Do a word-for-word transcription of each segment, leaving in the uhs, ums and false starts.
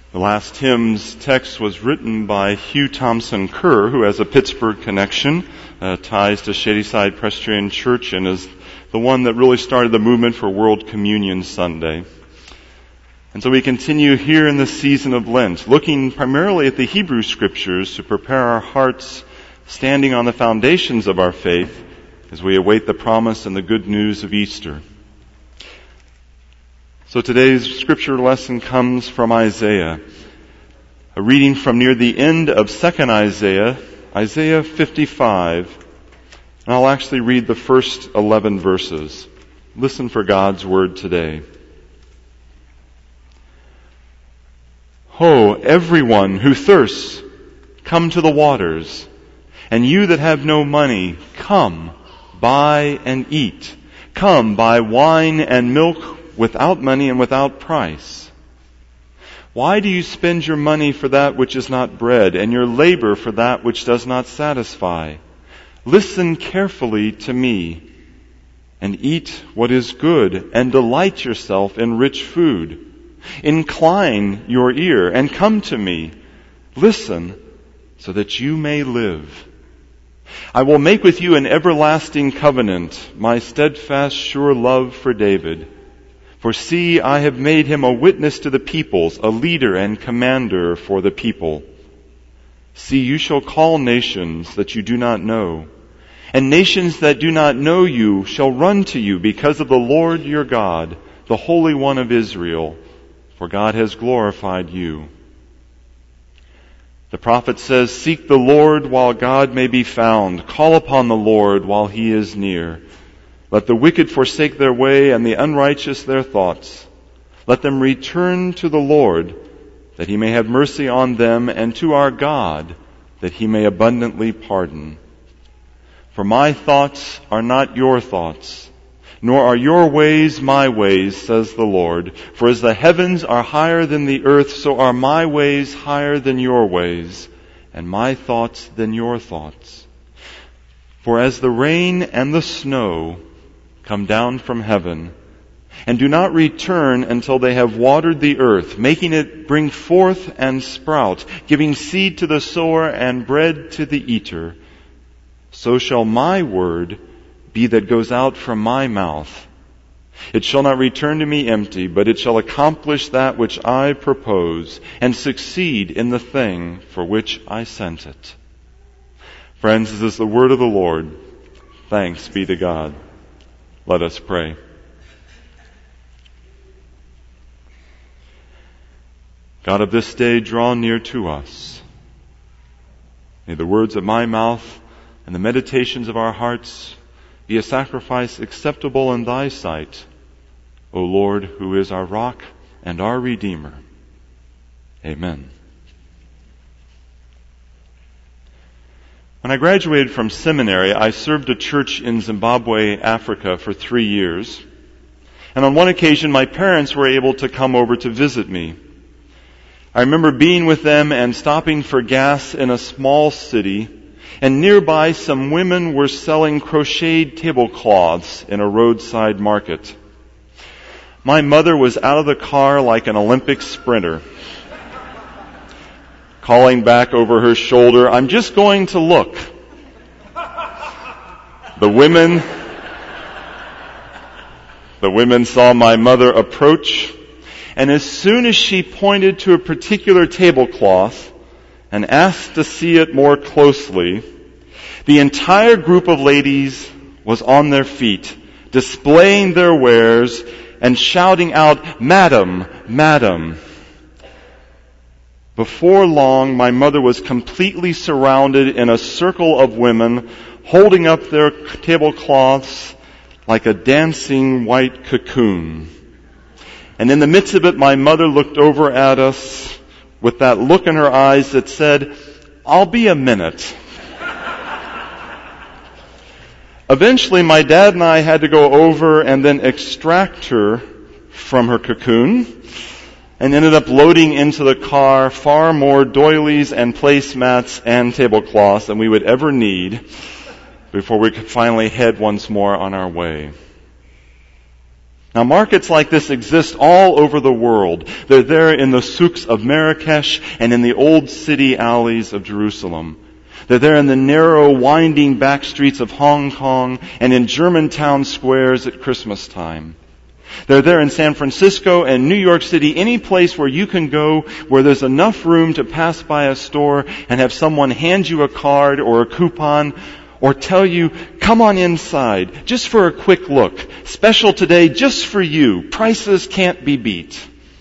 The last hymn's text was written by Hugh Thompson Kerr, who has a Pittsburgh connection, uh, ties to Shadyside Presbyterian Church, and is the one that really started the movement for World Communion Sunday. And so we continue here in the season of Lent, looking primarily at the Hebrew Scriptures to prepare our hearts, standing on the foundations of our faith as we await the promise and the good news of Easter. So today's scripture lesson comes from Isaiah, a reading from near the end of Second Isaiah, Isaiah fifty-five, and I'll actually read the first eleven verses. Listen for God's word today. Ho, everyone who thirsts, come to the waters, and you that have no money, come, buy and eat. Come, buy wine and milk without money and without price. Why do you spend your money for that which is not bread, and your labor for that which does not satisfy? Listen carefully to me, and eat what is good, and delight yourself in rich food. Incline your ear, and come to me. Listen, so that you may live. I will make with you an everlasting covenant, my steadfast, sure love for David. For see, I have made him a witness to the peoples, a leader and commander for the people. See, you shall call nations that you do not know, and nations that do not know you shall run to you because of the Lord your God, the Holy One of Israel, for God has glorified you. The prophet says, seek the Lord while God may be found. Call upon the Lord while he is near. Let the wicked forsake their way and the unrighteous their thoughts. Let them return to the Lord, that he may have mercy on them, and to our God, that he may abundantly pardon. For my thoughts are not your thoughts, nor are your ways my ways, says the Lord. For as the heavens are higher than the earth, so are my ways higher than your ways, and my thoughts than your thoughts. For as the rain and the snow come down from heaven, and do not return until they have watered the earth, making it bring forth and sprout, giving seed to the sower and bread to the eater, so shall my word be that goes out from my mouth. It shall not return to me empty, but it shall accomplish that which I propose, and succeed in the thing for which I sent it. Friends, this is the word of the Lord. Thanks be to God. Let us pray. God of this day, draw near to us. May the words of my mouth and the meditations of our hearts be a sacrifice acceptable in thy sight, O Lord, who is our rock and our Redeemer. Amen. When I graduated from seminary, I served a church in Zimbabwe, Africa for three years. And on one occasion, my parents were able to come over to visit me. I remember being with them and stopping for gas in a small city, and nearby some women were selling crocheted tablecloths in a roadside market. My mother was out of the car like an Olympic sprinter, calling back over her shoulder, I'm just going to look. The women, the women saw my mother approach, and as soon as she pointed to a particular tablecloth and asked to see it more closely, the entire group of ladies was on their feet, displaying their wares and shouting out, Madam, Madam. Before long, my mother was completely surrounded in a circle of women holding up their tablecloths like a dancing white cocoon. And in the midst of it, my mother looked over at us with that look in her eyes that said, I'll be a minute. Eventually, my dad and I had to go over and then extract her from her cocoon, and ended up loading into the car far more doilies and placemats and tablecloths than we would ever need before we could finally head once more on our way. Now, markets like this exist all over the world. They're there in the souks of Marrakesh and in the old city alleys of Jerusalem. They're there in the narrow, winding back streets of Hong Kong and in Germantown squares at Christmas time. They're there in San Francisco and New York City, any place where you can go where there's enough room to pass by a store and have someone hand you a card or a coupon or tell you, come on inside, just for a quick look. Special today, just for you. Prices can't be beat.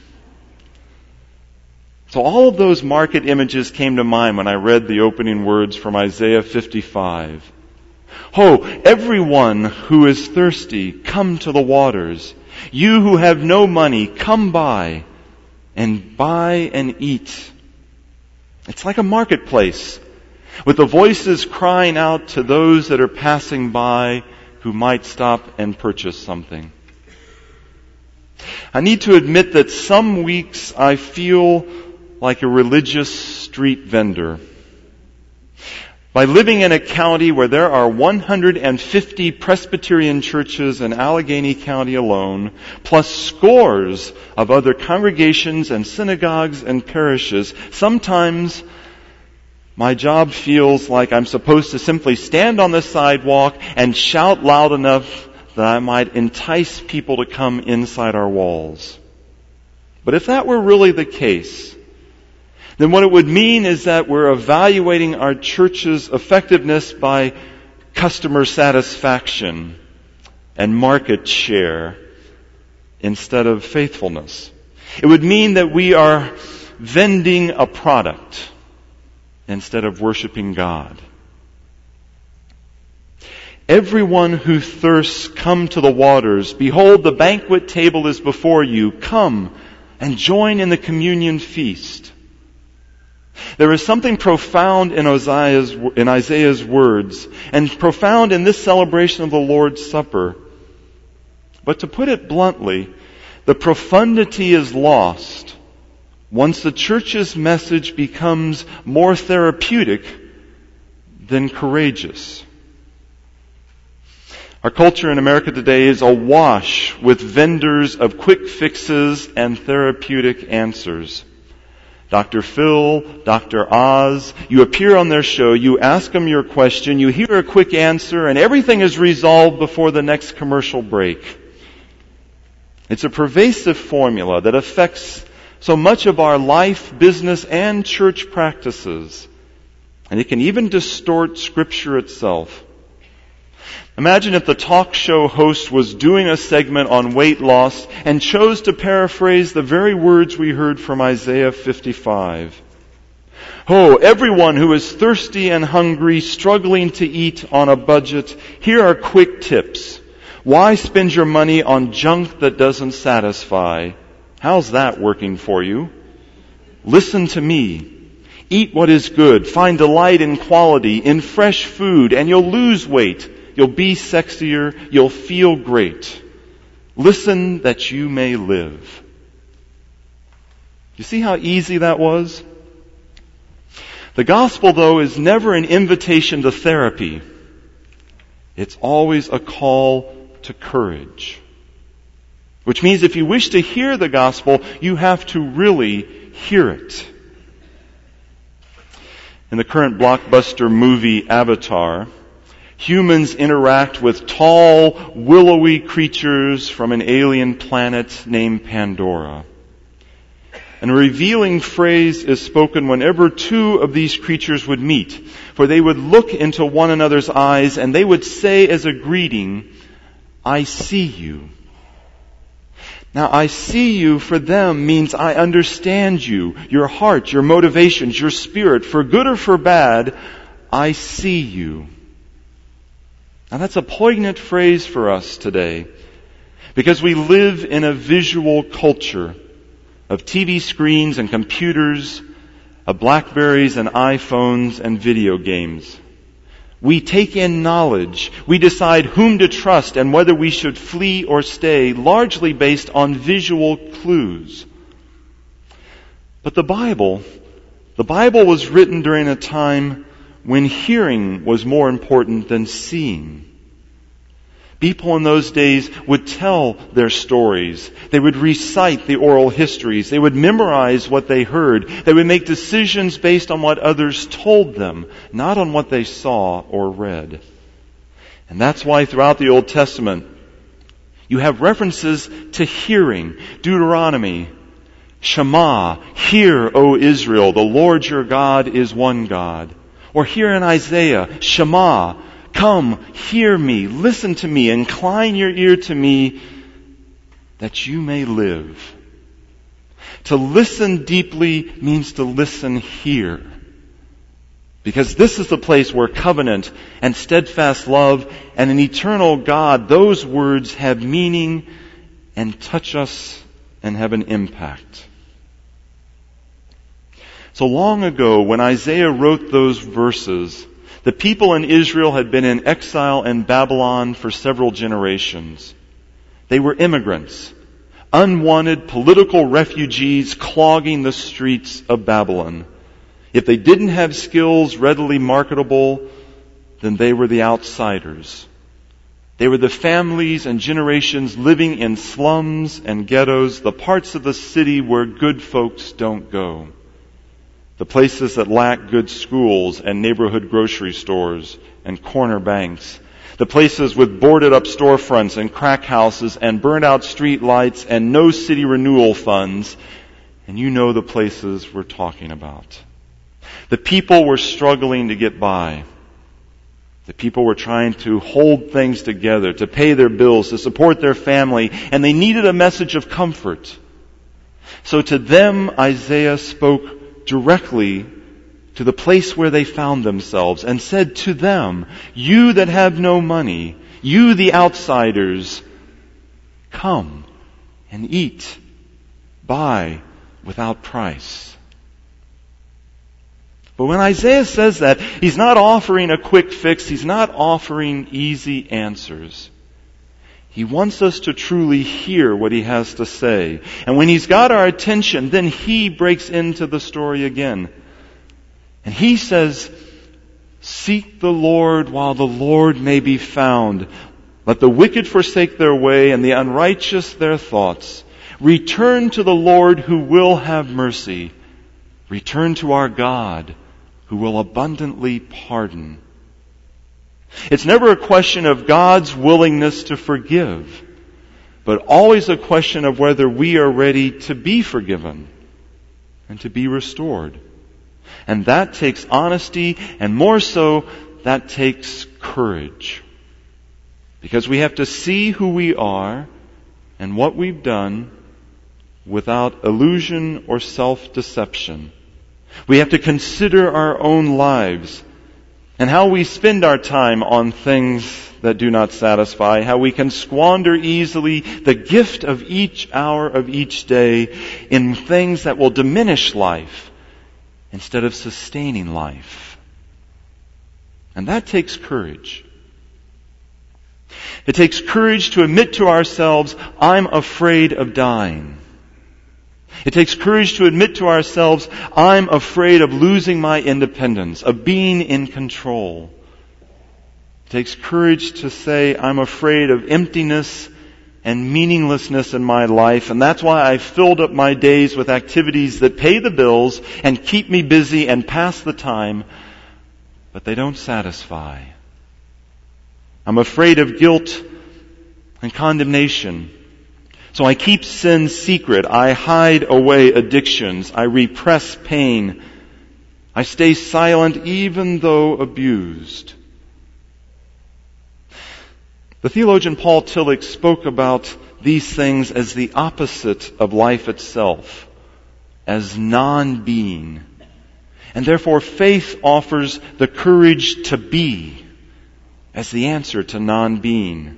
So all of those market images came to mind when I read the opening words from Isaiah fifty-five. Ho, everyone who is thirsty, come to the waters. You who have no money, come by and buy and eat. It's like a marketplace, with the voices crying out to those that are passing by who might stop and purchase something. I need to admit that some weeks I feel like a religious street vendor. By living in a county where there are one hundred fifty Presbyterian churches in Allegheny County alone, plus scores of other congregations and synagogues and parishes, sometimes my job feels like I'm supposed to simply stand on the sidewalk and shout loud enough that I might entice people to come inside our walls. But if that were really the case, then what it would mean is that we're evaluating our church's effectiveness by customer satisfaction and market share instead of faithfulness. It would mean that we are vending a product instead of worshiping God. Everyone who thirsts, come to the waters. Behold, the banquet table is before you. Come and join in the communion feast. There is something profound in Isaiah's, in Isaiah's words, and profound in this celebration of the Lord's Supper. But to put it bluntly, the profundity is lost once the church's message becomes more therapeutic than courageous. Our culture in America today is awash with vendors of quick fixes and therapeutic answers. Doctor Phil, Doctor Oz, you appear on their show, you ask them your question, you hear a quick answer, and everything is resolved before the next commercial break. It's a pervasive formula that affects so much of our life, business, and church practices. And it can even distort Scripture itself. Imagine if the talk show host was doing a segment on weight loss and chose to paraphrase the very words we heard from Isaiah fifty-five. Oh, everyone who is thirsty and hungry, struggling to eat on a budget, here are quick tips. Why spend your money on junk that doesn't satisfy? How's that working for you? Listen to me. Eat what is good. Find delight in quality, in fresh food, and you'll lose weight. You'll be sexier. You'll feel great. Listen that you may live. You see how easy that was? The gospel, though, is never an invitation to therapy. It's always a call to courage. Which means if you wish to hear the gospel, you have to really hear it. In the current blockbuster movie Avatar, humans interact with tall, willowy creatures from an alien planet named Pandora. And a revealing phrase is spoken whenever two of these creatures would meet, for they would look into one another's eyes and they would say as a greeting, I see you. Now, I see you for them means I understand you, your heart, your motivations, your spirit, for good or for bad, I see you. Now that's a poignant phrase for us today, because we live in a visual culture of T V screens and computers, of Blackberries and iPhones and video games. We take in knowledge. We decide whom to trust and whether we should flee or stay, largely based on visual clues. But the Bible, the Bible was written during a time when hearing was more important than seeing. People in those days would tell their stories. They would recite the oral histories. They would memorize what they heard. They would make decisions based on what others told them, not on what they saw or read. And that's why throughout the Old Testament, you have references to hearing. Deuteronomy, Shema, hear, O Israel, the Lord your God is one God. Or here in Isaiah, Shema, come, hear me, listen to me, incline your ear to me, that you may live. To listen deeply means to listen here. Because this is the place where covenant and steadfast love and an eternal God, those words have meaning and touch us and have an impact. So long ago, when Isaiah wrote those verses, the people in Israel had been in exile in Babylon for several generations. They were immigrants, unwanted political refugees clogging the streets of Babylon. If they didn't have skills readily marketable, then they were the outsiders. They were the families and generations living in slums and ghettos, the parts of the city where good folks don't go. The places that lack good schools and neighborhood grocery stores and corner banks. The places with boarded up storefronts and crack houses and burned out street lights and no city renewal funds. And you know the places we're talking about. The people were struggling to get by. The people were trying to hold things together, to pay their bills, to support their family, and they needed a message of comfort. So to them, Isaiah spoke directly to the place where they found themselves and said to them, you that have no money, you the outsiders, come and eat, buy without price. But when Isaiah says that, he's not offering a quick fix. He's not offering easy answers. He wants us to truly hear what he has to say. And when he's got our attention, then he breaks into the story again. And he says, seek the Lord while the Lord may be found. Let the wicked forsake their way and the unrighteous their thoughts. Return to the Lord who will have mercy. Return to our God who will abundantly pardon. It's never a question of God's willingness to forgive, but always a question of whether we are ready to be forgiven and to be restored. And that takes honesty, and more so, that takes courage. Because we have to see who we are and what we've done without illusion or self-deception. We have to consider our own lives and how we spend our time on things that do not satisfy, how we can squander easily the gift of each hour of each day in things that will diminish life instead of sustaining life. And that takes courage. It takes courage to admit to ourselves, I'm afraid of dying. It takes courage to admit to ourselves, I'm afraid of losing my independence, of being in control. It takes courage to say, I'm afraid of emptiness and meaninglessness in my life, and that's why I filled up my days with activities that pay the bills and keep me busy and pass the time, but they don't satisfy. I'm afraid of guilt and condemnation. So I keep sin secret. I hide away addictions. I repress pain. I stay silent even though abused. The theologian Paul Tillich spoke about these things as the opposite of life itself, as non-being. And therefore faith offers the courage to be as the answer to non-being.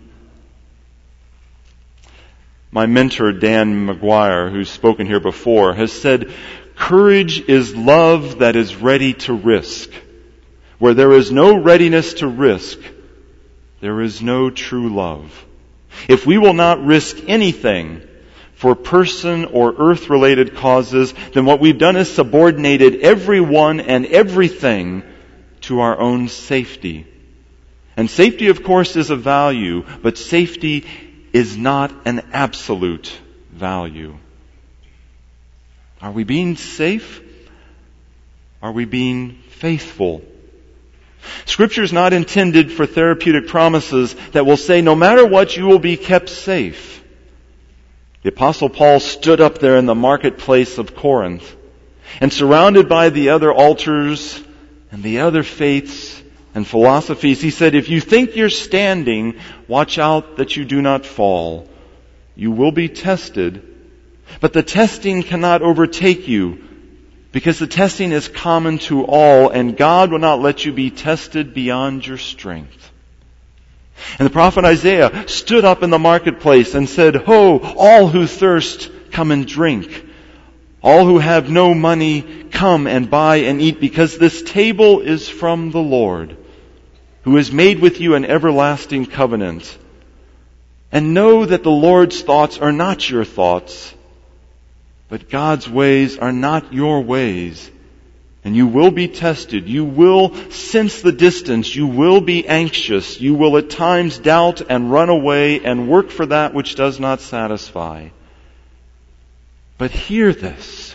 My mentor, Dan McGuire, who's spoken here before, has said, courage is love that is ready to risk. Where there is no readiness to risk, there is no true love. If we will not risk anything for person or earth-related causes, then what we've done is subordinated everyone and everything to our own safety. And safety, of course, is a value, but safety is not an absolute value. Are we being safe? Are we being faithful? Scripture is not intended for therapeutic promises that will say, no matter what, you will be kept safe. The Apostle Paul stood up there in the marketplace of Corinth, and surrounded by the other altars and the other faiths and philosophies, he said, if you think you're standing, watch out that you do not fall. You will be tested, but the testing cannot overtake you, because the testing is common to all, and God will not let you be tested beyond your strength. And the prophet Isaiah stood up in the marketplace and said, Ho, all who thirst, come and drink. All who have no money, come and buy and eat, because this table is from the Lord, who has made with you an everlasting covenant. And know that the Lord's thoughts are not your thoughts, but God's ways are not your ways. And you will be tested. You will sense the distance. You will be anxious. You will at times doubt and run away and work for that which does not satisfy. But hear this.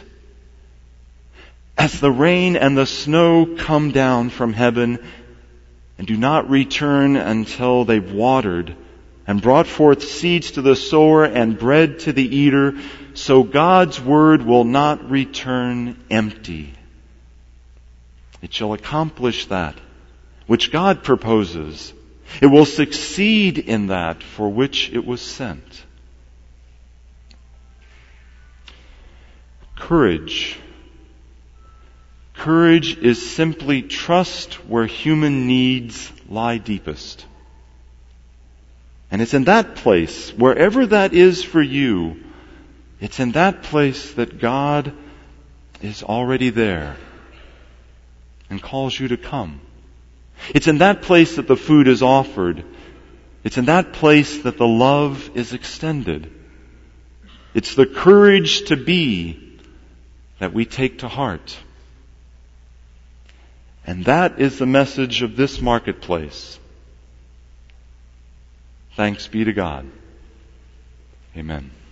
As the rain and the snow come down from heaven and do not return until they've watered and brought forth seeds to the sower and bread to the eater, so God's word will not return empty. It shall accomplish that which God proposes. It will succeed in that for which it was sent. Courage. Courage is simply trust where human needs lie deepest. And it's in that place, wherever that is for you, it's in that place that God is already there and calls you to come. It's in that place that the food is offered. It's in that place that the love is extended. It's the courage to be that we take to heart. And that is the message of this marketplace. Thanks be to God. Amen.